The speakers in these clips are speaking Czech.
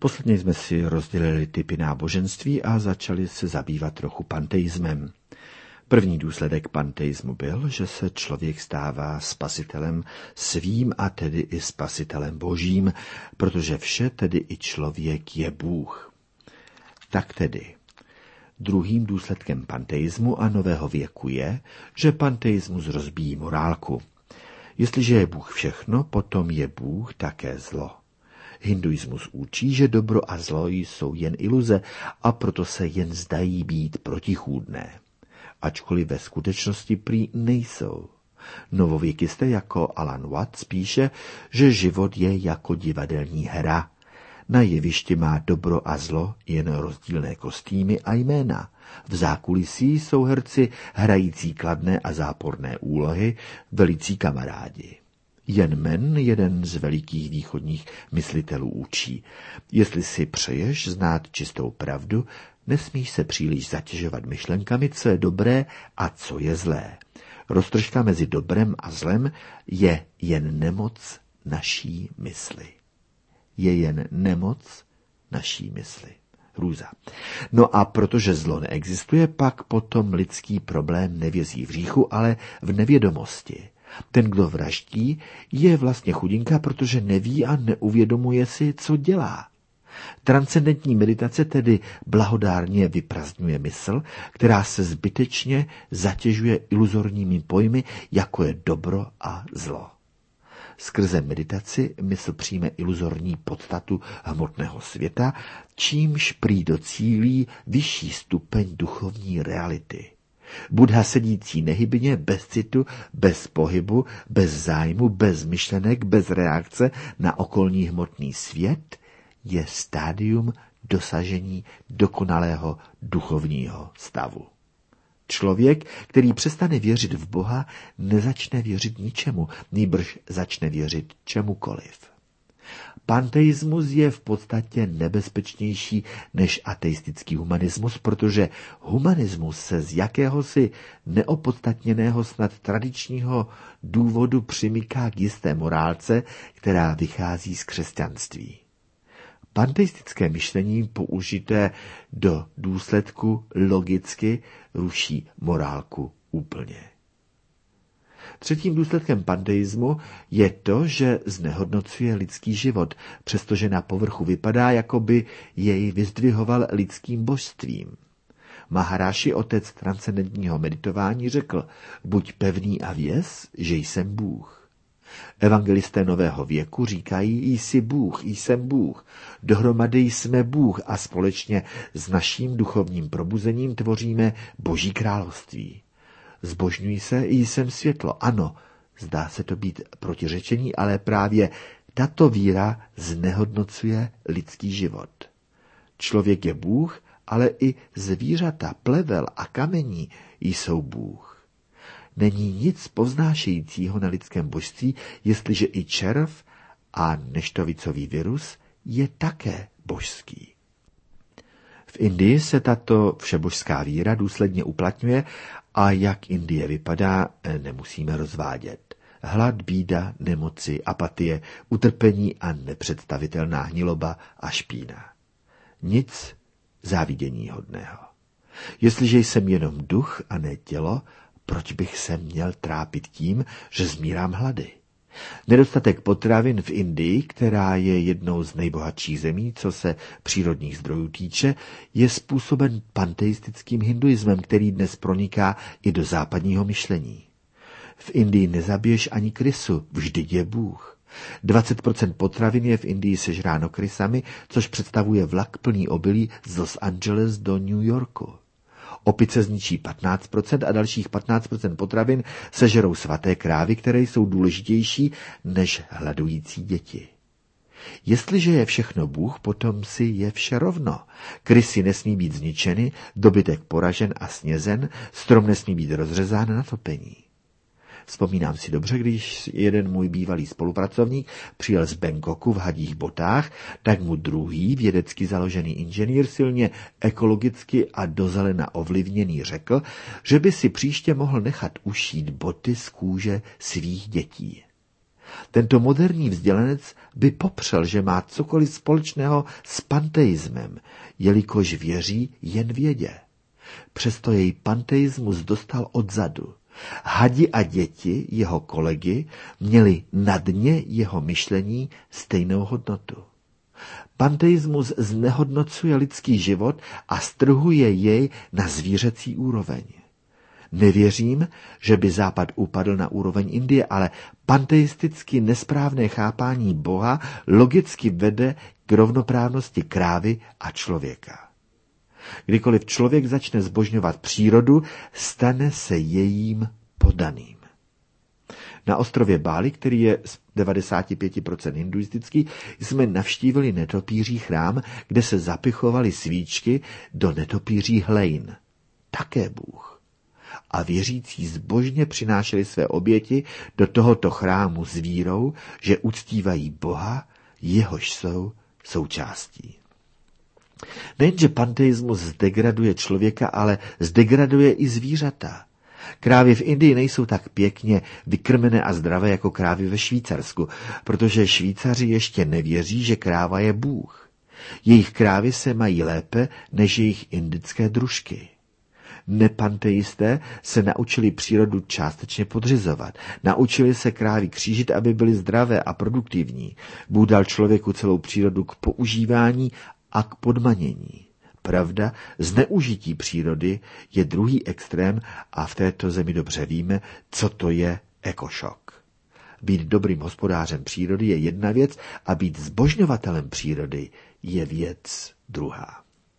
Posledně jsme si rozdělili typy náboženství a začali se zabývat trochu panteismem. První důsledek panteismu byl, že se člověk stává spasitelem svým a tedy i spasitelem božím, protože vše, tedy i člověk, je Bůh. Tak tedy, druhým důsledkem panteismu a nového věku je, že panteismus rozbíjí morálku. Jestliže je Bůh všechno, potom je Bůh také zlo. Hinduismus učí, že dobro a zlo jsou jen iluze a proto se jen zdají být protichůdné. Ačkoliv ve skutečnosti prý nejsou. Novověkisté jako Alan Watts píše, že život je jako divadelní hra. Na jevišti má dobro a zlo jen rozdílné kostýmy a jména. V zákulisí jsou herci hrající kladné a záporné úlohy, velicí kamarádi. Jen Men, jeden z velikých východních myslitelů, učí: jestli si přeješ znát čistou pravdu, nesmíš se příliš zatěžovat myšlenkami, co je dobré a co je zlé. Roztržka mezi dobrem a zlem je jen nemoc naší mysli. Je jen nemoc naší mysli. Hrůza. No a protože zlo neexistuje, pak potom lidský problém nevězí v hříchu, ale v nevědomosti. Ten, kdo vraždí, je vlastně chudinka, protože neví a neuvědomuje si, co dělá. Transcendentní meditace tedy blahodárně vyprazdňuje mysl, která se zbytečně zatěžuje iluzorními pojmy, jako je dobro a zlo. Skrze meditaci mysl přijme iluzorní podstatu hmotného světa, čímž prý docílí vyšší stupeň duchovní reality. Buddha sedící nehybně, bez citu, bez pohybu, bez zájmu, bez myšlenek, bez reakce na okolní hmotný svět, je stádium dosažení dokonalého duchovního stavu. Člověk, který přestane věřit v Boha, nezačne věřit ničemu, nýbrž začne věřit čemukoliv. Panteismus je v podstatě nebezpečnější než ateistický humanismus, protože humanismus se z jakéhosi neopodstatněného, snad tradičního důvodu přimyká k jisté morálce, která vychází z křesťanství. Panteistické myšlení použité do důsledku logicky ruší morálku úplně. Třetím důsledkem panteismu je to, že znehodnocuje lidský život, přestože na povrchu vypadá, jako by jej vyzdvihoval lidským božstvím. Maharáši, otec transcendentního meditování, řekl: buď pevný a věz, že jsem Bůh. Evangelisté nového věku říkají: jsi Bůh, jsem Bůh. Dohromady jsme Bůh a společně s naším duchovním probuzením tvoříme Boží království. Zbožňuj se, jsem světlo. Ano, zdá se to být protiřečení, ale právě tato víra znehodnocuje lidský život. Člověk je Bůh, ale i zvířata, plevel a kamení jsou Bůh. Není nic povznášejícího na lidském božství, jestliže i červ a neštovicový virus je také božský. V Indii se tato všebožská víra důsledně uplatňuje a jak Indie vypadá, nemusíme rozvádět. Hlad, bída, nemoci, apatie, utrpení a nepředstavitelná hniloba a špína. Nic záviděníhodného. Jestliže jsem jenom duch a ne tělo, proč bych se měl trápit tím, že zmírám hlady? Nedostatek potravin v Indii, která je jednou z nejbohatších zemí, co se přírodních zdrojů týče, je způsoben panteistickým hinduismem, který dnes proniká i do západního myšlení. V Indii nezabiješ ani krysu, vždyť je Bůh. 20% potravin je v Indii sežráno krysami, což představuje vlak plný obilí z Los Angeles do New Yorku. Opice zničí 15% a dalších 15% potravin sežerou svaté krávy, které jsou důležitější než hladující děti. Jestliže je všechno Bůh, potom si je vše rovno. Krysy nesmí být zničeny, dobytek poražen a snězen, strom nesmí být rozřezán na topení. Vzpomínám si dobře, když jeden můj bývalý spolupracovník přijel z Bangkoku v hadích botách, tak mu druhý vědecky založený inženýr, silně ekologicky a do zelena ovlivněný, řekl, že by si příště mohl nechat ušít boty z kůže svých dětí. Tento moderní vzdělanec by popřel, že má cokoliv společného s panteismem, jelikož věří jen vědě. Přesto jej panteismus dostal odzadu. Hadi a děti, jeho kolegy, měli na dně jeho myšlení stejnou hodnotu. Panteismus znehodnocuje lidský život a strhuje jej na zvířecí úroveň. Nevěřím, že by Západ upadl na úroveň Indie, ale panteisticky nesprávné chápání Boha logicky vede k rovnoprávnosti krávy a člověka. Kdykoliv člověk začne zbožňovat přírodu, stane se jejím podaným. Na ostrově Bali, který je z 95% hinduistický, jsme navštívili netopíří chrám, kde se zapichovaly svíčky do netopířích hlejn. Také Bůh. A věřící zbožně přinášeli své oběti do tohoto chrámu s vírou, že uctívají Boha, jehož jsou součástí. Nejenže panteismus zdegraduje člověka, ale zdegraduje i zvířata. Krávy v Indii nejsou tak pěkně vykrmené a zdravé jako krávy ve Švýcarsku, protože Švýcaři ještě nevěří, že kráva je Bůh. Jejich krávy se mají lépe než jejich indické družky. Nepanteisté se naučili přírodu částečně podřizovat. Naučili se krávy křížit, aby byly zdravé a produktivní. Bůh dal člověku celou přírodu k používání a k podmanění. Pravda, zneužití přírody je druhý extrém a v této zemi dobře víme, co to je ekošok. Být dobrým hospodářem přírody je jedna věc a být zbožňovatelem přírody je věc druhá.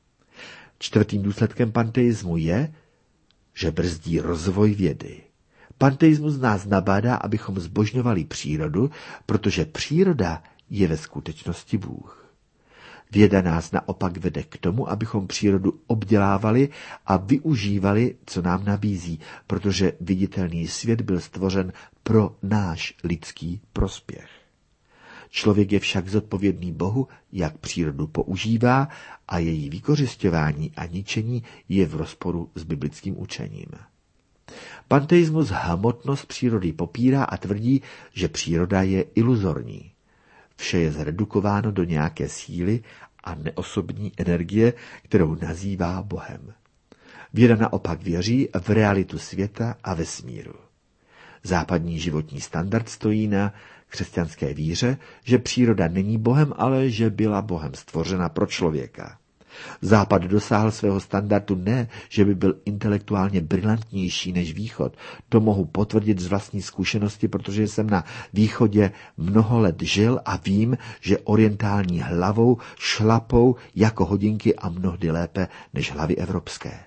Čtvrtým důsledkem panteismu je, že brzdí rozvoj vědy. Panteismus nás nabádá, abychom zbožňovali přírodu, protože příroda je ve skutečnosti Bůh. Věda nás naopak vede k tomu, abychom přírodu obdělávali a využívali, co nám nabízí, protože viditelný svět byl stvořen pro náš lidský prospěch. Člověk je však zodpovědný Bohu, jak přírodu používá a její vykořisťování a ničení je v rozporu s biblickým učením. Panteismus hmotnost přírody popírá a tvrdí, že příroda je iluzorní. Vše je zredukováno do nějaké síly a neosobní energie, kterou nazývá Bohem. Věda naopak věří v realitu světa a vesmíru. Západní životní standard stojí na křesťanské víře, že příroda není Bohem, ale že byla Bohem stvořena pro člověka. Západ dosáhl svého standardu ne, že by byl intelektuálně brilantnější než východ. To mohu potvrdit z vlastní zkušenosti, protože jsem na východě mnoho let žil a vím, že orientální hlavou šlapou jako hodinky a mnohdy lépe než hlavy evropské.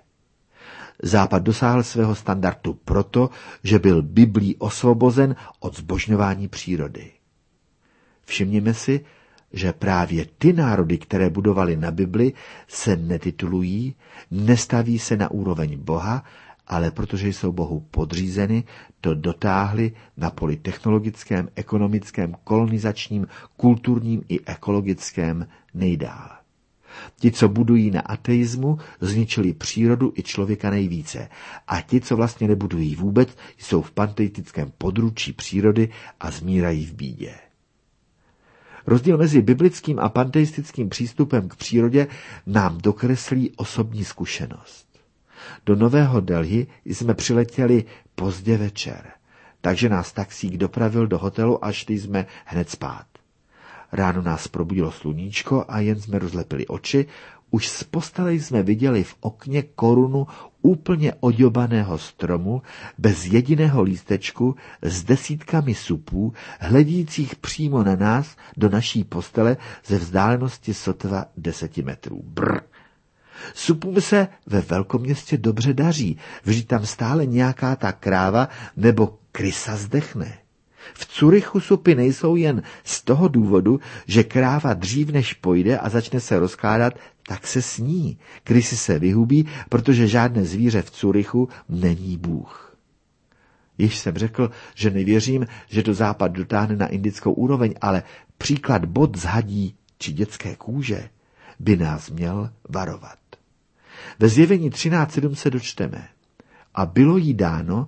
Západ dosáhl svého standardu proto, že byl Biblí osvobozen od zbožňování přírody. Všimněme si, že právě ty národy, které budovaly na Bibli, se netitulují, nestaví se na úroveň Boha, ale protože jsou Bohu podřízeny, to dotáhli na poli technologickém, ekonomickém, kolonizačním, kulturním i ekologickém nejdál. Ti, co budují na ateismu, zničili přírodu i člověka nejvíce. A ti, co vlastně nebudují vůbec, jsou v panteistickém područí přírody a zmírají v bídě. Rozdíl mezi biblickým a panteistickým přístupem k přírodě nám dokreslí osobní zkušenost. Do Nového Delhi jsme přiletěli pozdě večer, takže nás taxík dopravil do hotelu a šli jsme hned spát. Ráno nás probudilo sluníčko a jen jsme rozlepili oči, už z postele jsme viděli v okně korunu úplně oděbaného stromu, bez jediného lístečku, s desítkami supů, hledících přímo na nás do naší postele ze vzdálenosti sotva 10 metrů. Brr! Supům se ve velkoměstě dobře daří, vždyť tam stále nějaká ta kráva nebo krysa zdechne. V Curychu supy nejsou jen z toho důvodu, že kráva dřív než pojde a začne se rozkládat, tak se sní. Krysy se vyhubí, protože žádné zvíře v Curychu není Bůh. Již jsem řekl, že nevěřím, že to Západ dotáhne na indickou úroveň, ale příklad bot z hadí či dětské kůže by nás měl varovat. Ve Zjevení 13.7 se dočteme: a bylo jí dáno,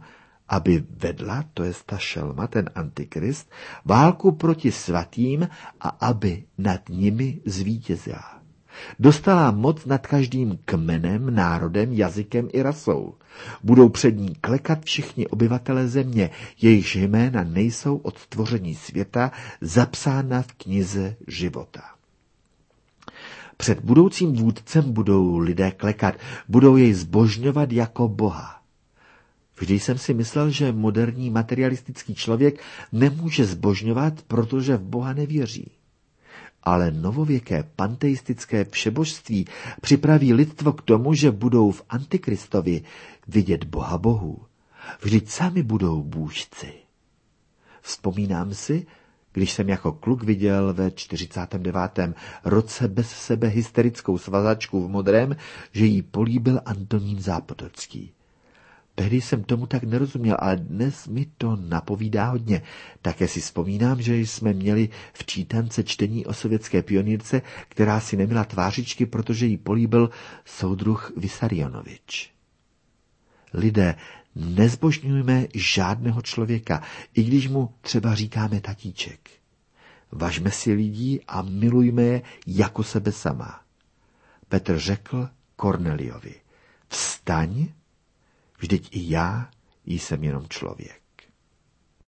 aby vedla, to je ta šelma, ten antikrist, válku proti svatým a aby nad nimi zvítězila. Dostala moc nad každým kmenem, národem, jazykem i rasou. Budou před ní klekat všichni obyvatele země, jejichž jména nejsou od stvoření světa zapsána v knize života. Před budoucím vůdcem budou lidé klekat, budou jej zbožňovat jako Boha. Vždy jsem si myslel, že moderní materialistický člověk nemůže zbožňovat, protože v Boha nevěří. Ale novověké panteistické všebožství připraví lidstvo k tomu, že budou v Antikristovi vidět Boha Bohu. Vždyť sami budou bůžci. Vzpomínám si, když jsem jako kluk viděl ve 49. roce bez sebe hysterickou svazačku v modrém, že jí políbil Antonín Zápotocký. Tehdy jsem tomu tak nerozuměl, ale dnes mi to napovídá hodně. Také si vzpomínám, že jsme měli v čítance čtení o sovětské pionýrce, která si neměla tvářičky, protože jí políbil soudruh Vysarionovič. Lidé, nezbožňujme žádného člověka, i když mu třeba říkáme tatíček. Važme si lidí a milujme je jako sebe sama. Petr řekl Korneliovi, vstaň, vždyť i já jsem jenom člověk.